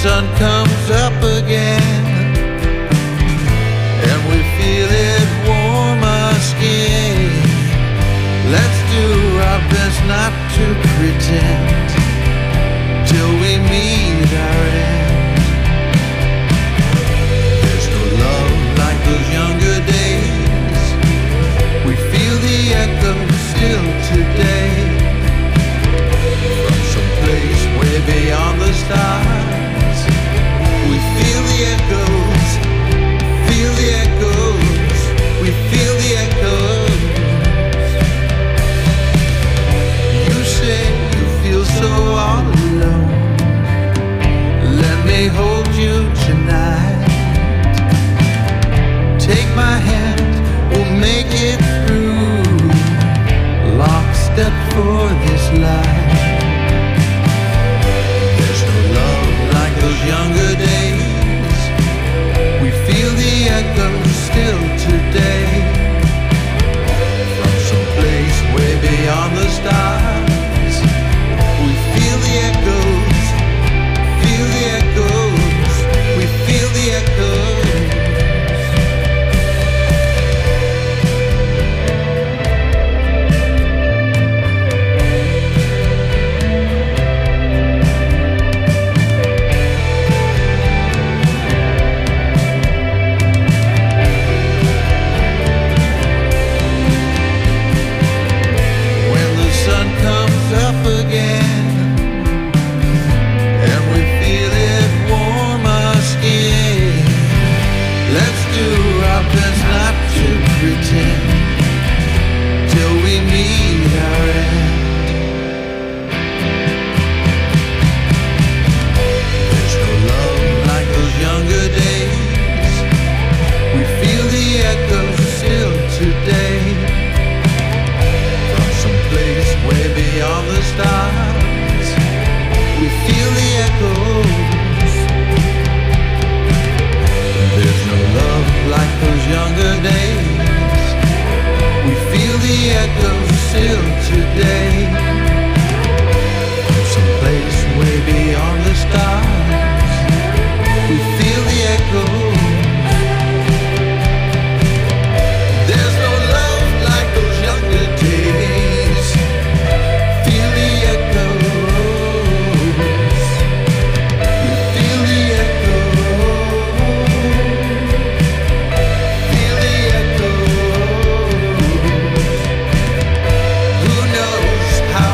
sun comes up again and we feel it warm our skin, let's do our best not to pretend till we meet our end. There's no love like those younger days. We feel the echo still today, from some place way beyond the stars. We feel the echoes, feel the echoes, we feel the echoes. You say you feel so all alone, let me hold you tonight. Take my hand, we'll make it through, lockstep for this life. There's no love like those younger days. We feel the echoes still today, from some place way beyond the stars. We feel the echoes, feel the echoes, we feel the echoes. Till we meet our end. There's no love like those younger days. We feel the echoes still today, from some place way beyond the stars. We feel the echoes. There's no love like those younger days. We feel the echoes still today, from some place way beyond the stars. We feel the echoes. There's no love like those younger days. Feel the echoes. We feel the echoes. Feel the echoes. Who knows how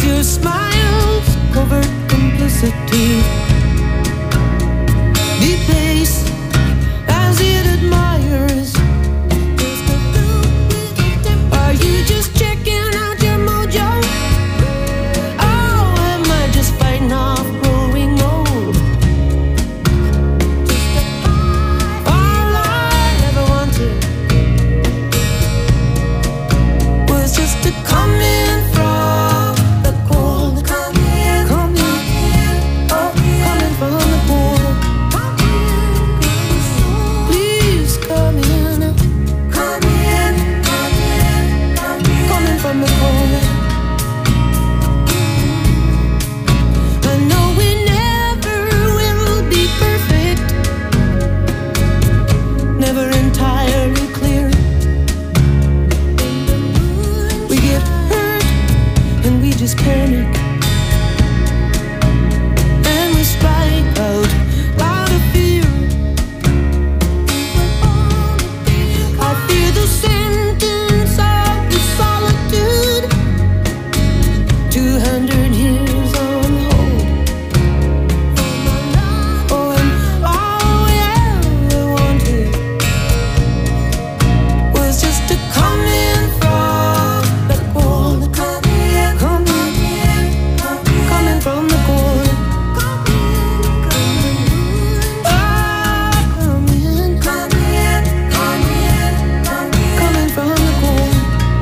your smiles, covert complicity, debased as it admires. Are you just checking out your mojo? Oh, am I just fighting off growing old? All I ever wanted was just to come in from the cold. Come in, oh, coming from the cold. Please come in, coming from the cold. I know we never will be perfect, never entirely clear. We get hurt and we just panic, and we strike out loud of fear. I fear the sentence of the solitude, 200 years on hold. Oh, and all we ever wanted was just to come in from the cold. Coming from the cold. Ah, coming from the cold.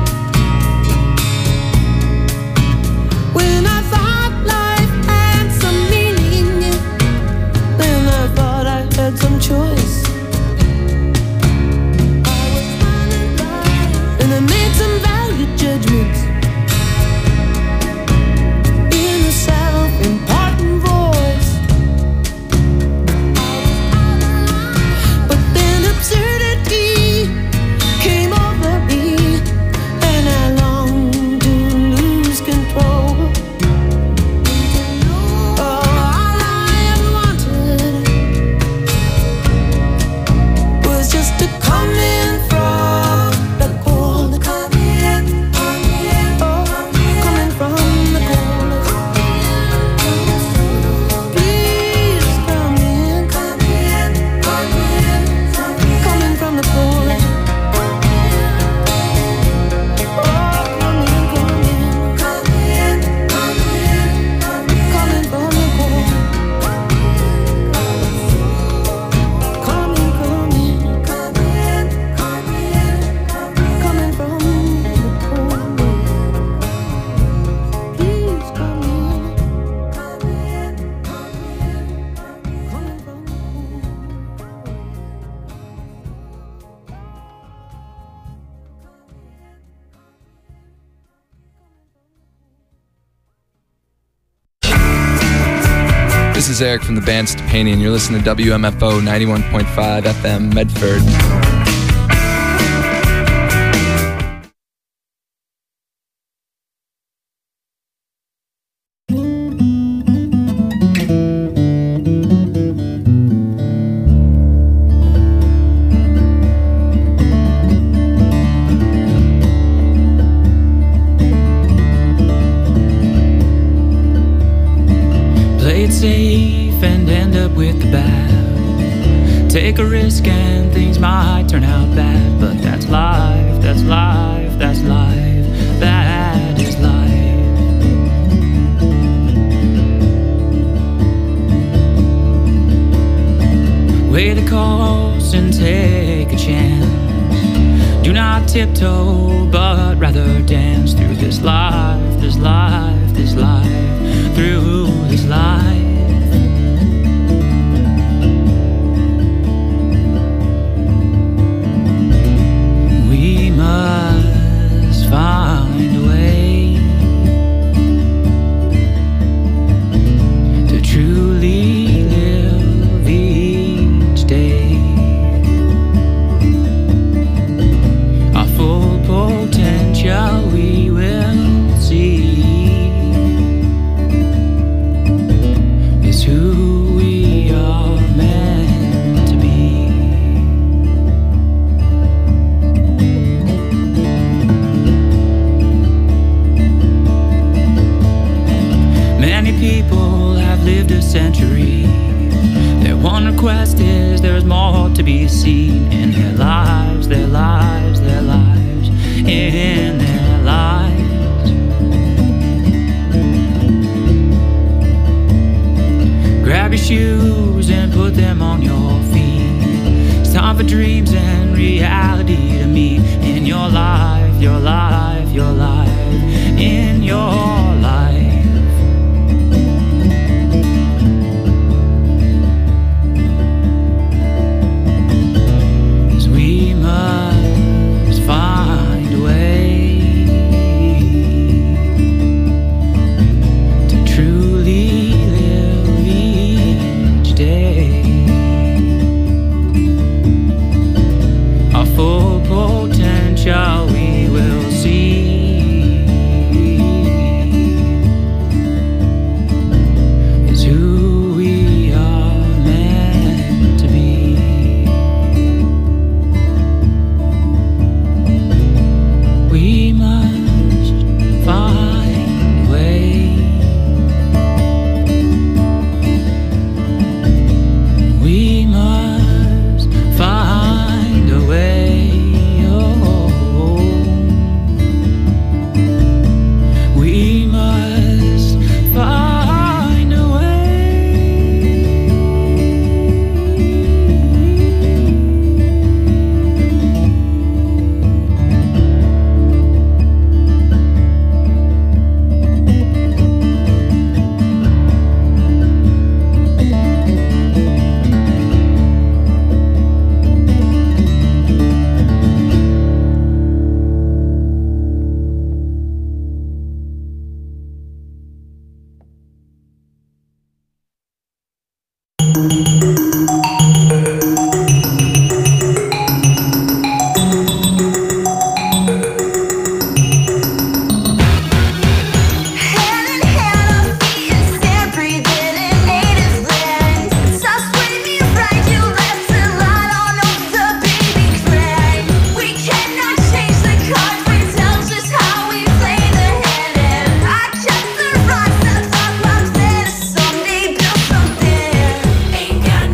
When I thought life had some meaning, then I thought I had some choice. And I made some valid judgments in a self-important voice. But then absurdity came over me, and I longed to lose control. Oh, all I ever wanted was just to come in from the cold. Oh, coming from the cold. Please come in, coming from the cold. Oh, come in, coming from the cold. Coming from the cold. Please come in, coming from the cold. This is Eric from the band Stepanian. You're listening to WMFO 91.5 FM Medford. Play it safe and end up with the bad. Take a risk and things might turn out bad, but that's life, that's life, that's life, that is life. Weigh the cost and take a chance. Do not tiptoe, but rather dance through this life, this life, this life, through this life. We must find a way to truly live each day. Our full potential we will see. Many people have lived a century. Their one request is there's more to be seen in their lives, their lives, their lives, in their lives. Grab your shoes and put them on your feet. It's time for dreams and reality to meet in your life, your life, your life, in your life. Find a way to truly live each day. Our full potential we will see is who we are meant to be. We must find a way. We must find a way. Oh, we must find a way. Ain't got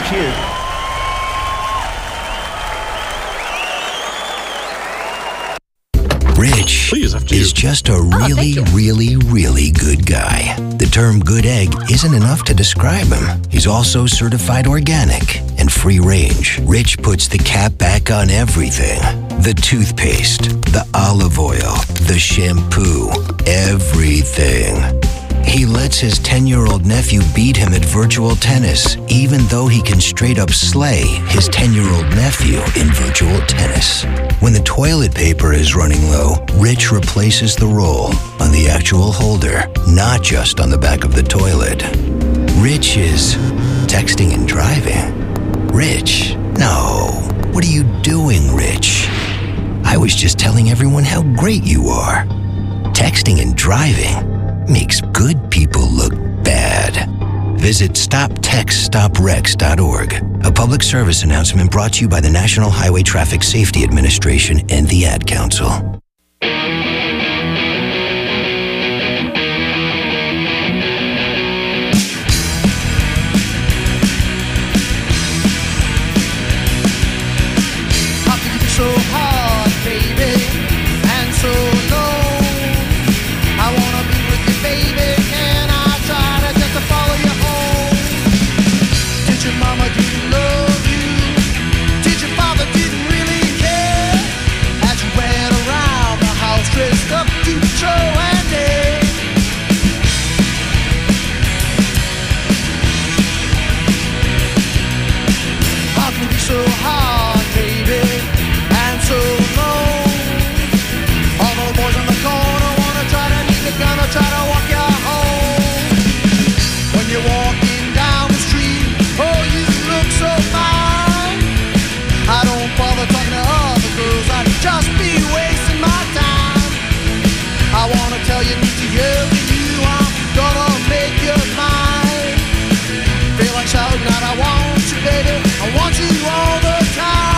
Cheers. Rich is just a really good guy. The term good egg isn't enough to describe him. He's also certified organic and free range. Rich puts the cap back on everything. The toothpaste, the olive oil, the shampoo, everything. He lets his 10-year-old nephew beat him at virtual tennis, even though he can straight up slay his 10-year-old nephew in virtual tennis. When the toilet paper is running low, Rich replaces the roll on the actual holder, not just on the back of the toilet. Rich is texting and driving. Rich, no. What are you doing, Rich? I was just telling everyone how great you are. Texting and driving makes good people look bad. Visit StopTextStopWrecks.org. A public service announcement brought to you by the National Highway Traffic Safety Administration and the Ad Council. So hard, baby, and so low. I wanna be with you, baby. Can I try to just to follow you home? Did your mama didn't love you? Did your father didn't really care? As you ran around the house dressed up to show and day. How can be so hard, baby? So low. All the boys in the corner wanna try to need the gun or try to walk you home. When you're walking down the street, oh, you look so fine. I don't bother talking to other girls, I'd just be wasting my time. I wanna tell you, need to hear you, I'm gonna make you mine. Feel like shouting out, I want you, baby, I want you all the time.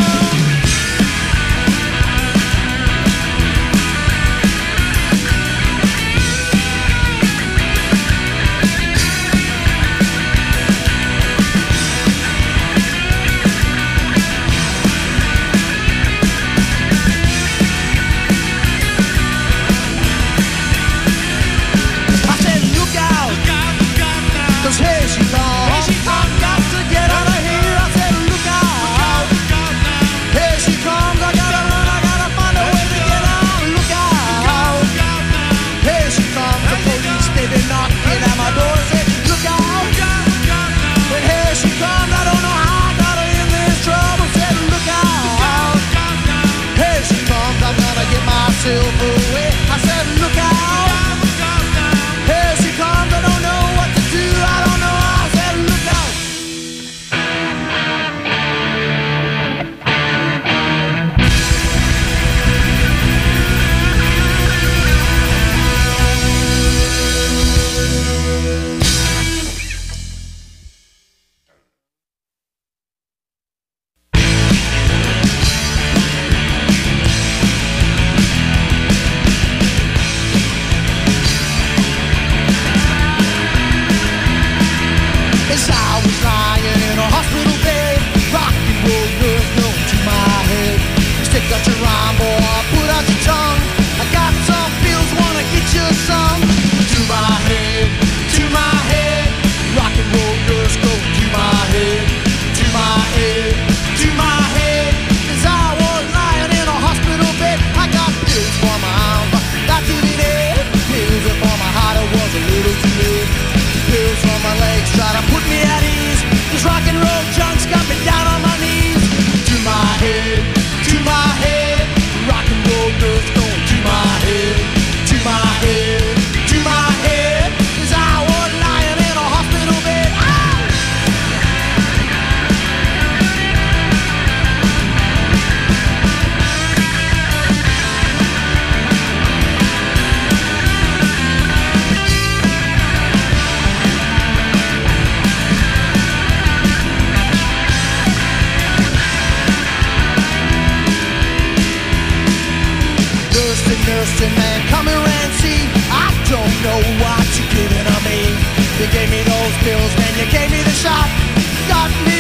Here she comes, I've got to get out of here. I said, look out. Here she comes, I gotta run, I gotta find a way to get out. Look out. Here she comes, the police, they been knocking at my door. I said, look out. But here she comes, I don't know how I got her in this trouble. I said, look out. Here she comes, I'm gonna get myself away. I said, look out. Here she comes, I don't know what to do. I don't know, I said look out. As I was lying in a hospital bed, rock and roll was going to my head. Stick out your rhyme, boy, put out your tongue. I got some pills, wanna get you some. To my head, rock and roll does go to my head, to my head, to my head. As I was lying in a hospital bed, I got pills for my arm, got to the head. Pills for my heart, it was a little too late. Pills for my legs, try to put me at ease. This rock and roll junk's got me down on my knees. To my head, rock and roll does go to my head, to my head, to my head. As I was lying in a hospital bed. Nursing man, come here and see. I don't know what you're giving on me. You gave me those pills, man, you gave me the shot. Got me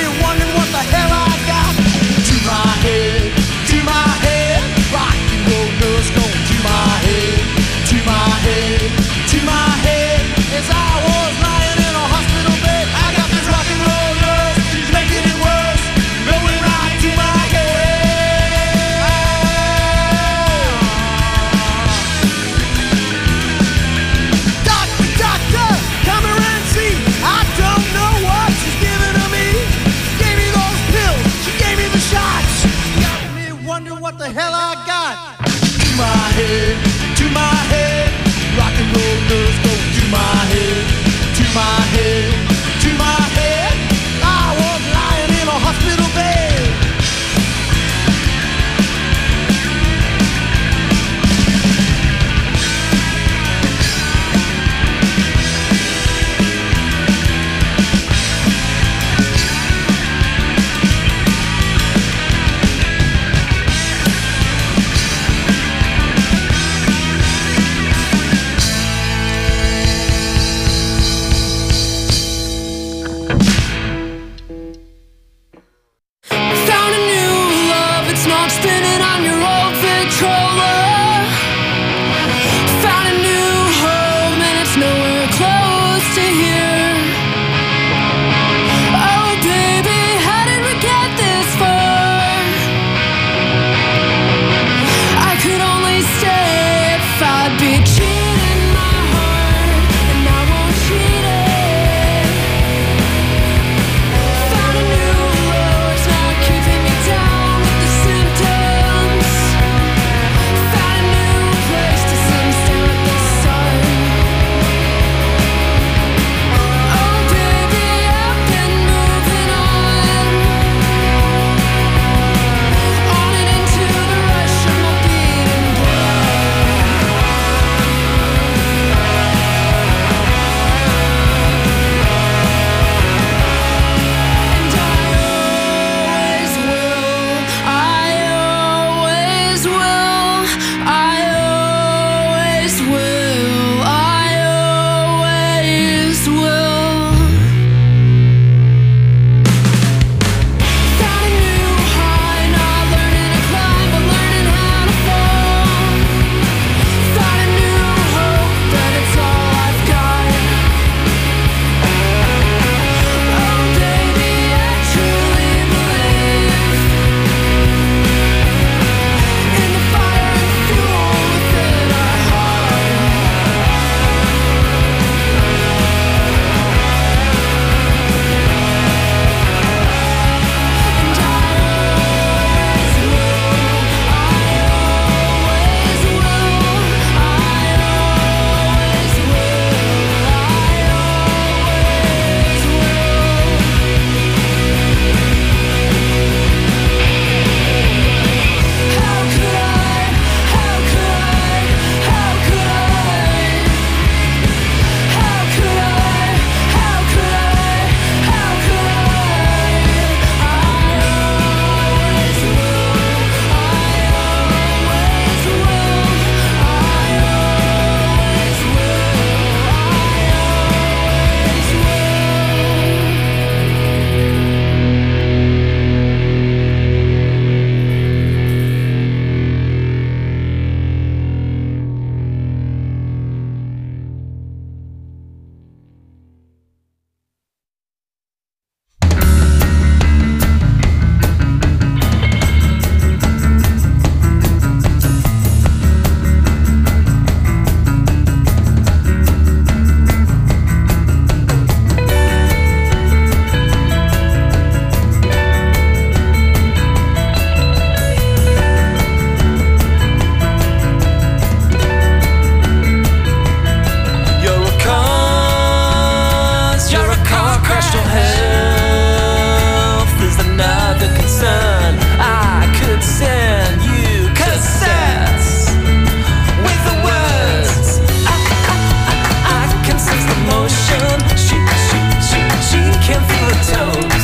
You're a car crash. Your health is another concern. I could send you cassettes with the words. I can sense the motion. She can feel the toes.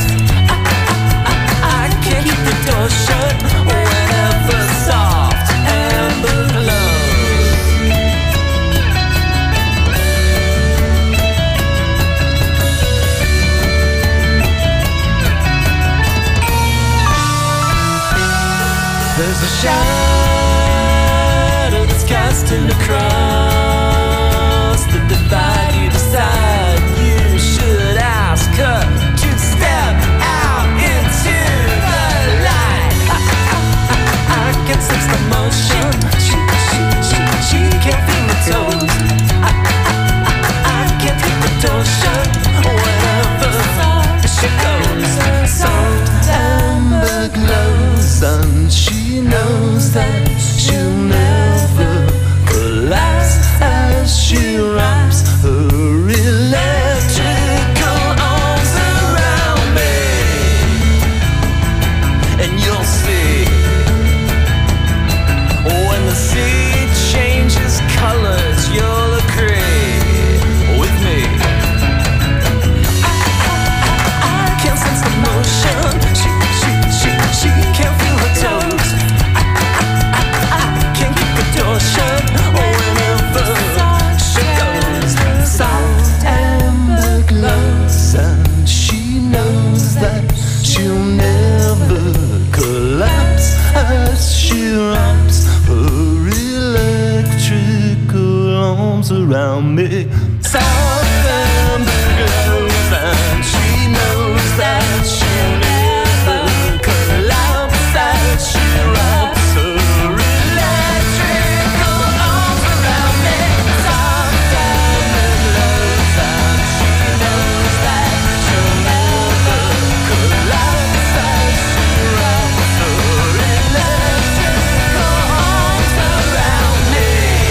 I can't keep the door shut whenever soft amber glows. There's a shadow that's casting across the divide. You decide you should ask her to step out into the light. I can sense the motion. She can't feel the toes. I can't keep the door shut whenever she goes. Soft amber glows, and she knows that she'll never collapse as she wraps her electrical arms around me. And you'll see when the sea changes colors, you'll agree with me. I can't sense the motion. She can't feel her toes. I can't keep the door shut whenever she goes. Soft amber glows, and she knows that she'll never collapse as she wraps her electrical arms around me. Soft amber glows, and she knows that she'll never collapse as she wraps her electrical arms around me. Soft amber glows, and she knows that she'll never collapse as she wraps her electrical arms around me.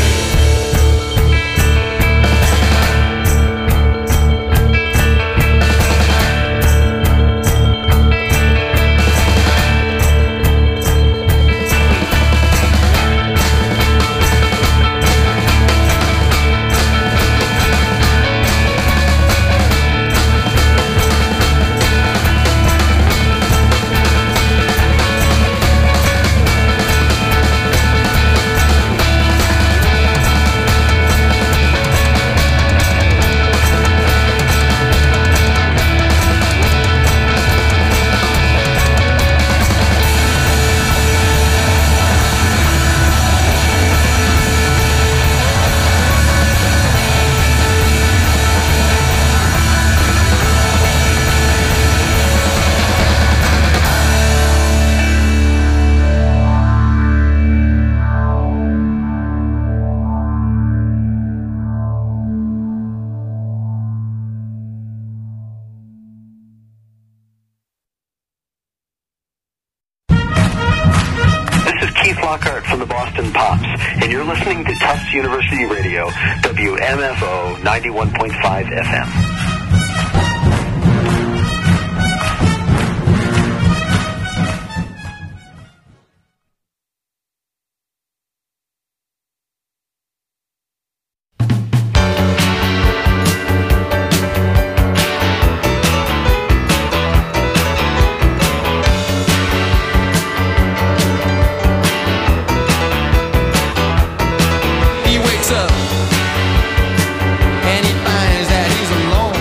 Keith Lockhart from the Boston Pops, and you're listening to Tufts University Radio, WMFO 91.5 FM. He wakes up and he finds that he's alone.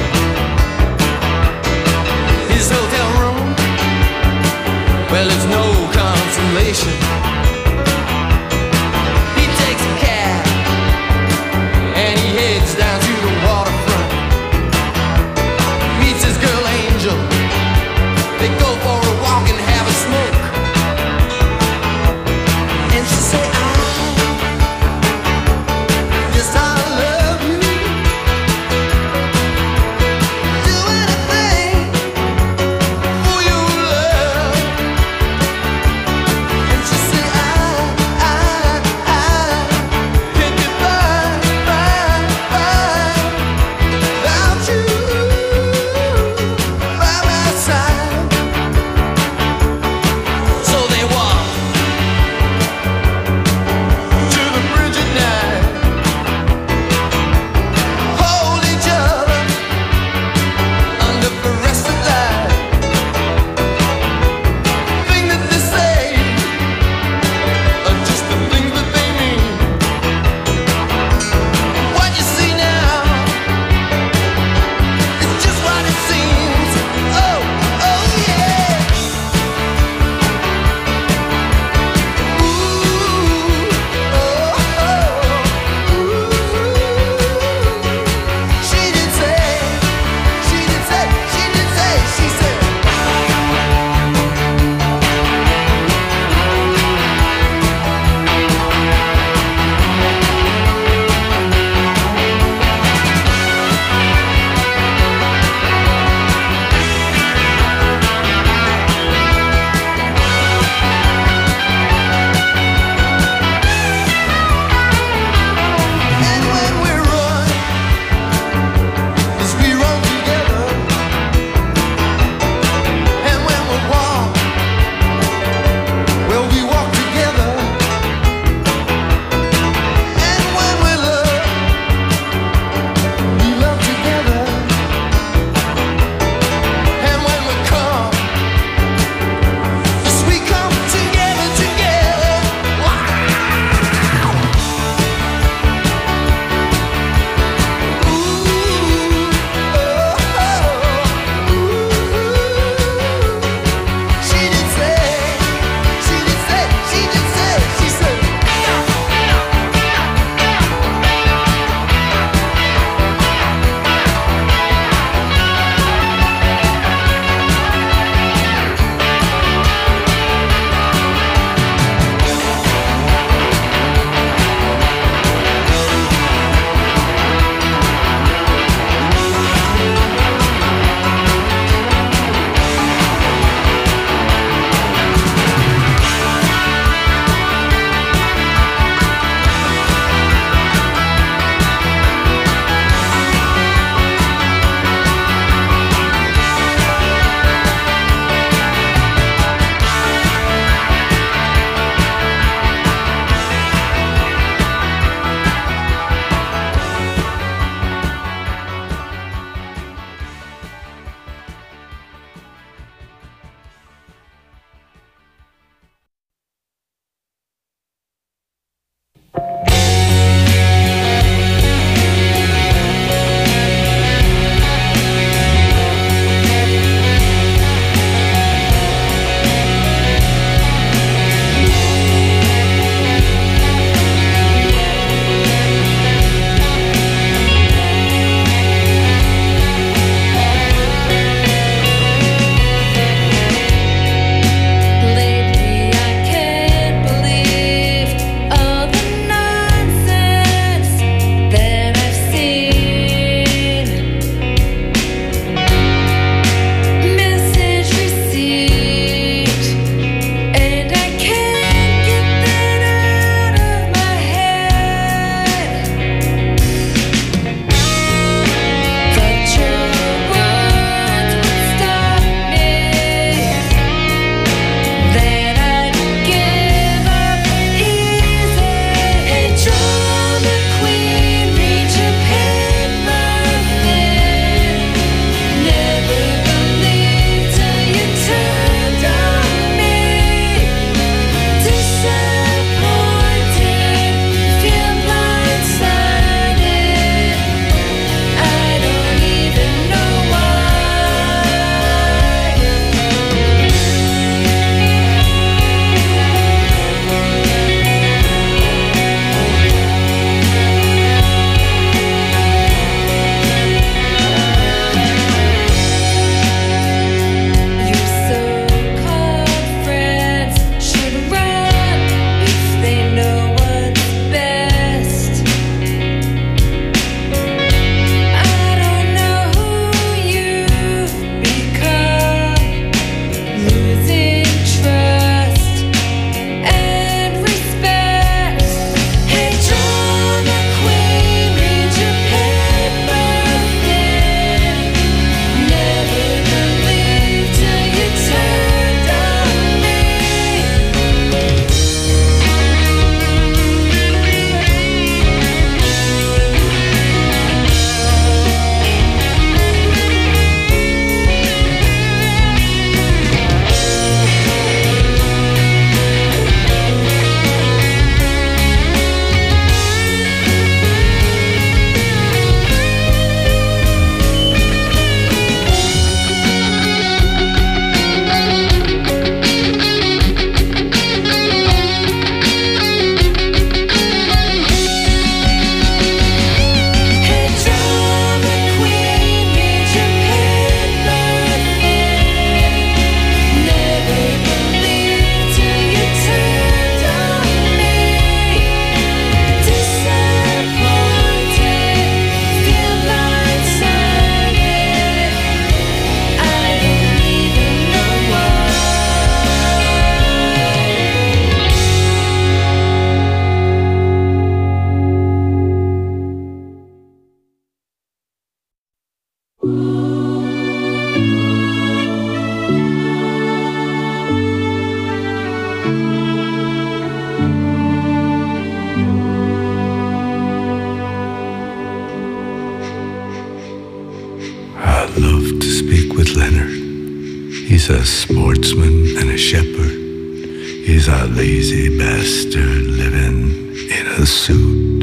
love to speak with Leonard. He's a sportsman and a shepherd. He's a lazy bastard living in a suit.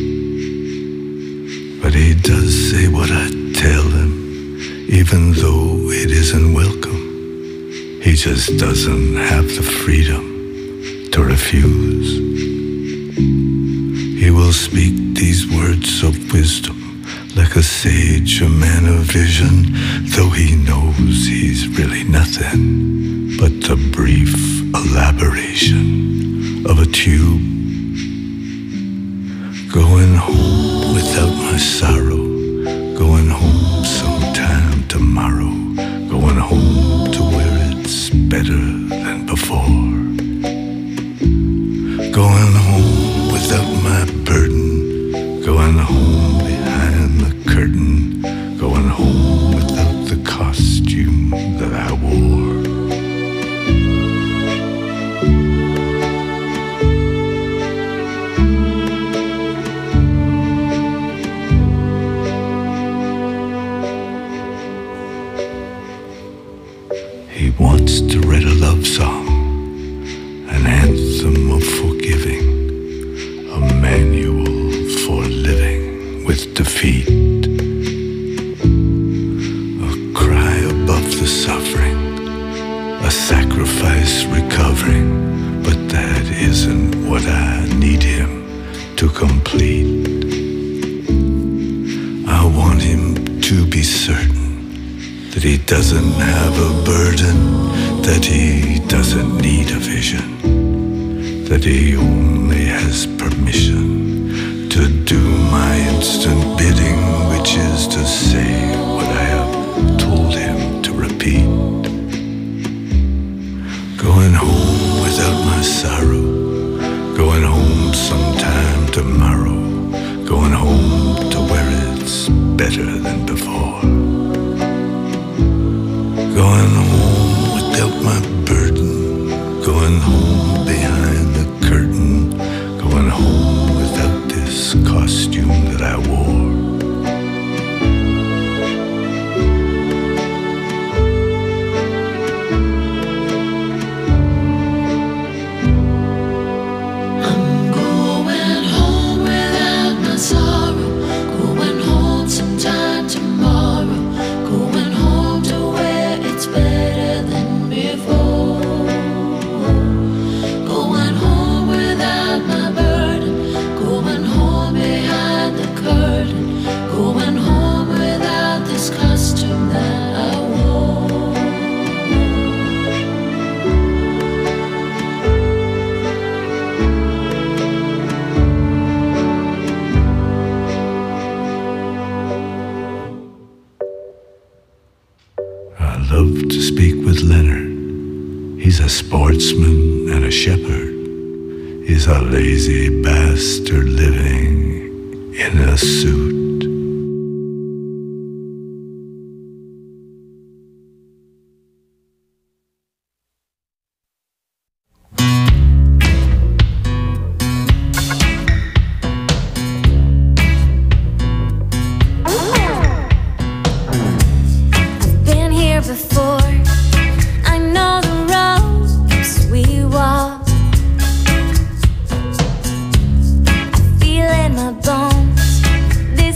But he does say what I tell him, even though it isn't welcome. He just doesn't have the freedom to refuse. He will speak these words of wisdom like a sage, a man of vision, though he knows he's really nothing but the brief elaboration of a tube. Going home without my sorrow, going home sometime tomorrow, going home to where it's better than before. Going home without my burden, going home behind the curtain, going home without the costume that I wore. He wants to write a love song, an anthem of forgiving, a manual for living with defeat, a cry above the suffering, a sacrifice recovering, but that isn't what I need him to complete. I want him to be certain that he doesn't have a burden, that he doesn't need a vision, that he only has permission to do my instant bidding, which is to say what I have told him to repeat. Going home without my sorrow, going home sometime tomorrow, going home to where it's better than before. Going home without my burden, going home behind the curtain, going home without this costume that I wore. I'm going home without my sorrow, going home sometime tomorrow, going home to where it's better than before. Going home without my burden, going home behind the curtain, going home without this costume that I wore. I love to speak with Leonard. He's a sportsman and a shepherd. He's a lazy bastard living in a suit. Been here before. I know the roads we walk. I feel in my bones this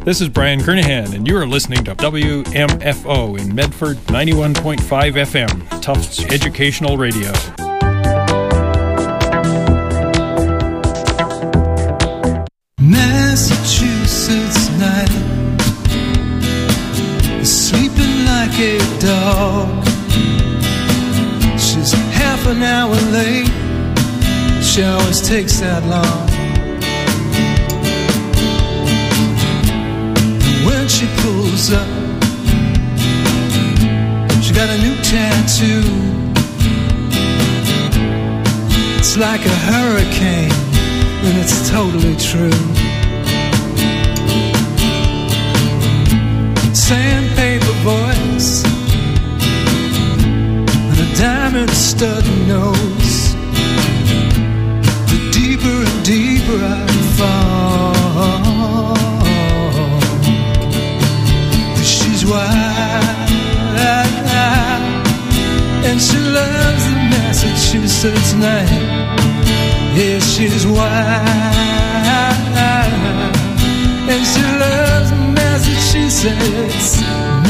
This is Brian Kernahan, and you are listening to WMFO in Medford, 91.5 FM, Tufts Educational Radio. Massachusetts night, sleeping like a dog. She's half an hour late, she always takes that long. When she pulls up, she got a new tattoo. It's like a hurricane, and it's totally true. Sandpaper voice and a diamond stud nose. The deeper and deeper I fall, she's wild, and she loves the Massachusetts night. Yeah, she's wild, and she loves Massachusetts